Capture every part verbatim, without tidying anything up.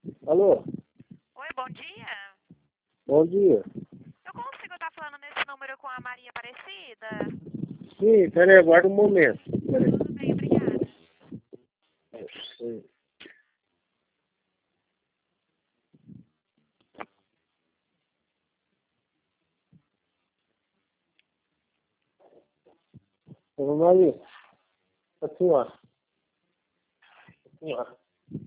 Alô? Oi, bom dia. Bom dia. Eu consigo estar falando nesse número com a Maria Aparecida? Sim, peraí, aguarda um momento. Peraí. Tudo bem, obrigada. Sim. Ô, Maria, a senhora. A senhora.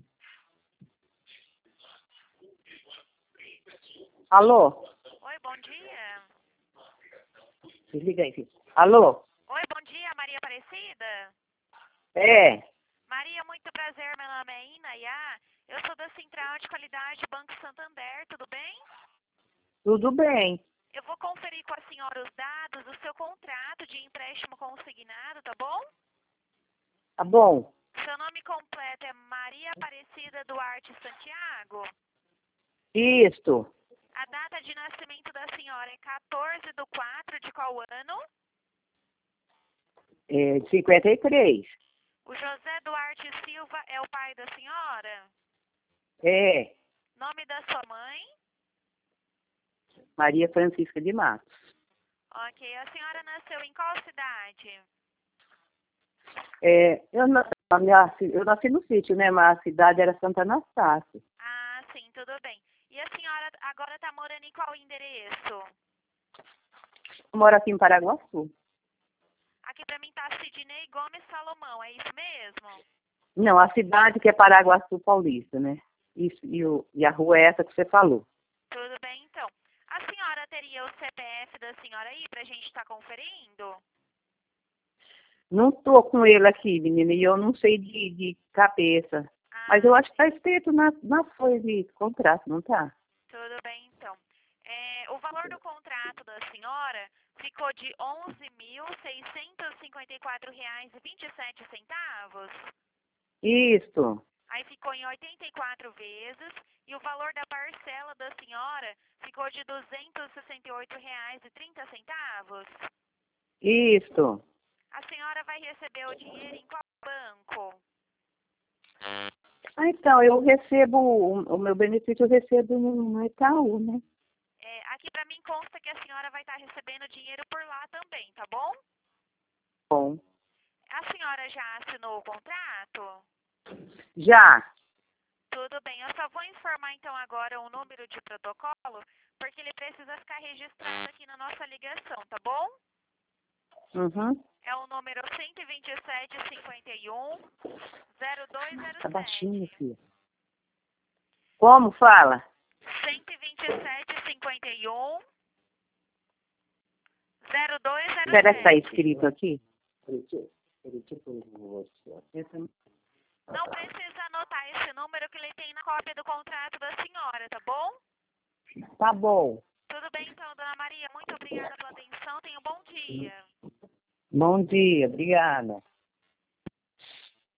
Alô? Oi, bom dia. Desliga aí, filho. Alô? Oi, bom dia, Maria Aparecida. É, Maria, muito prazer, meu nome é Inayá. Eu sou da Central de Qualidade Banco Santander, tudo bem? tudo bem. Eu vou conferir com a senhora os dados do seu contrato de empréstimo consignado, tá bom? Tá bom. Seu nome completo é Maria Aparecida Duarte Santiago. Isto. A data de nascimento da senhora é quatorze de quatro de qual ano? É, cinquenta e três. O José Duarte Silva é o pai da senhora? É, Nome da sua mãe? Maria Francisca de Matos. Ok. A senhora nasceu em qual cidade? É, eu, na- a minha, ci- eu nasci no sítio, né? Mas a cidade era Santa Anastácia. Ah, sim, tudo bem. E a senhora agora está morando em qual endereço? Eu moro aqui em Paraguaçu. Aqui para mim tá Sidney Gomes Salomão, é isso mesmo? Não, a cidade que é Paraguaçu Paulista, né? Isso, e, o, e a rua é essa que você falou. Tudo bem, então. A senhora teria o C P F da senhora aí para a gente estar conferindo? Não tô com ele aqui, menina, e eu não sei de, de cabeça. Ah, Mas eu acho que tá escrito na, na folha de contrato, não tá? tudo bem, então. É, o valor do contrato da senhora ficou de onze mil seiscentos e cinquenta e quatro reais e vinte e sete centavos. Isso, Aí ficou em oitenta e quatro vezes e o valor da parcela da senhora ficou de duzentos e sessenta e oito reais e trinta centavos. isso. A senhora vai receber o dinheiro em qual banco? Ah, então, eu recebo, o, o meu benefício eu recebo no, no Itaú, né? É, aqui para mim consta que a senhora vai estar recebendo dinheiro por lá também, tá bom? Bom, A senhora já assinou o contrato? já. Tudo bem, eu só vou informar então agora o número de protocolo, porque ele precisa ficar registrado aqui na nossa ligação, tá bom? Uhum. É o número cento e vinte e sete, cinquenta e um, zero dois zero Tá baixinho, sete. filha. Como fala? cento e vinte e sete, cinquenta e um, zero dois zero Será que tá sete. escrito aqui? Peraí, deixa eu- peraí, deixa eu pôr no WhatsApp. Essa- Não precisa anotar esse número que ele tem na cópia do contrato da senhora, tá bom? Tá bom. Tudo bem então, dona Maria, muito obrigada pela atenção, tenha um bom dia. Bom dia, obrigada.